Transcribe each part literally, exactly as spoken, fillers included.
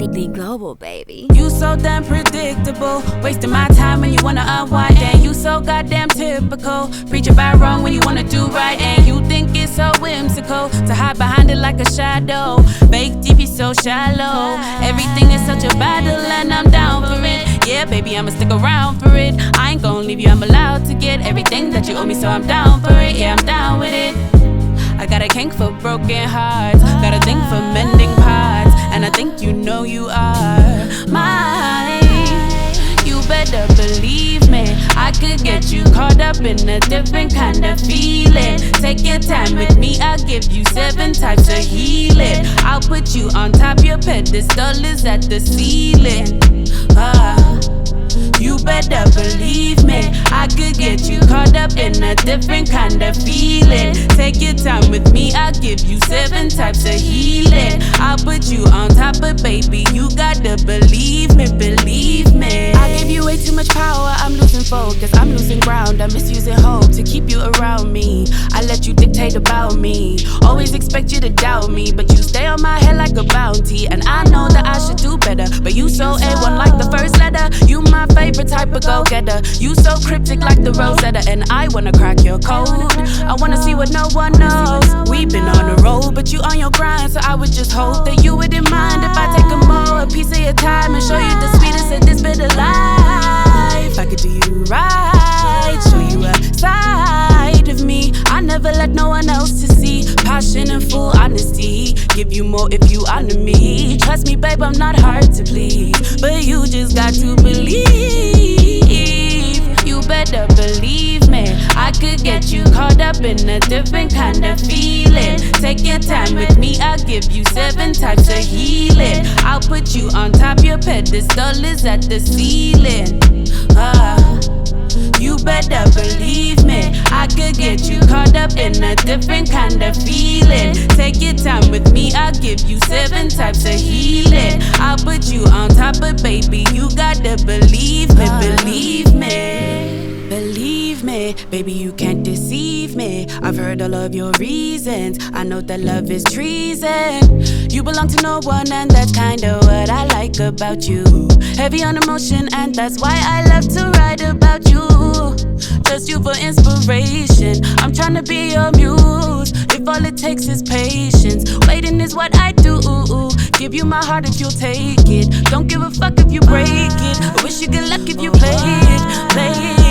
Absolutely global, baby. You so damn predictable, wasting my time when you wanna unwind. And you so goddamn typical, preach about wrong when you wanna do right. And you think it's so whimsical to hide behind it like a shadow. Fake deep, you so shallow. Everything is such a battle and I'm down for it. Yeah, baby, I'ma stick around for it. I ain't gon' leave you, I'm allowed to get everything that you owe me, so I'm down for it. Yeah, I'm down with it. I got a kink for broken hearts, got a thing for mending parts, and I think you know you are mine. You better believe me, I could get you caught up in a different kind of feeling. Take your time with me, I'll give you seven types of healing. I'll put you on top, your pedestal is at the ceiling. Ah. You better believe me, I could get you caught up in a different kind of feeling. Take your time with me, I'll give you seven types of healing. I'll put you on top, but baby, you gotta believe me, believe me. I give you way too much power, I'm losing focus, I'm losing ground, I'm misusing hope to keep you around me. I let you dictate about me, always expect you to doubt me, but you stay on my head like a bounty. And I know that I should do better, but you so A one like the first letter. You my favorite type of go-getter. You so cryptic like the Rosetta, and I wanna crack your code. I wanna see what no one knows. We've been on the road, but you on your grind, so I would just hope that you wouldn't mind if I take a more, a piece of your time, and show you the sweetest of this bit of life. I could do you right, show you a side of me I never let no one else to see. Passion and full honesty, give you more if you honor me. Trust me, babe, I'm not hard to please, but you just got to believe. You better believe me, I could get you caught up in a different kind of feeling. Take your time with me, I'll give you seven types of healing. I'll put you on top, your pedestal is at the ceiling. Ah. You better believe me, I could get you caught up in a different kind of feeling. Take your time with me, I'll give you seven types of healing. I'll put you on top, but baby, you gotta believe me, believe me. Believe me, baby, you can't deceive me. I've heard all of your reasons, I know that love is treason. You belong to no one, and that's kinda what I like about you. Heavy on emotion, and that's why I love to write about you. Just you for inspiration, I'm tryna be your muse. If all it takes is patience, waiting is what I do. Give you my heart if you'll take it, don't give a fuck if you break it. I wish you good luck if you play it, play it.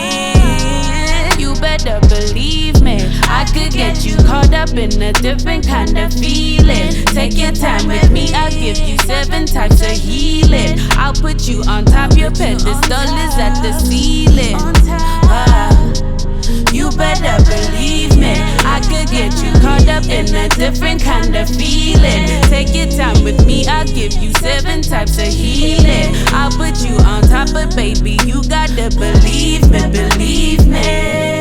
You better believe me, I could get you caught up in a different kind of feeling. Take your time with me, I'll give you seven types of healing. I'll put you on top, your pedestal is at the ceiling. Ah. You better believe me, I could get you caught up in a different kind of feeling. Take your time with me, I'll give you seven types of healing. I'll put you on top, but baby, you gotta believe me, believe me.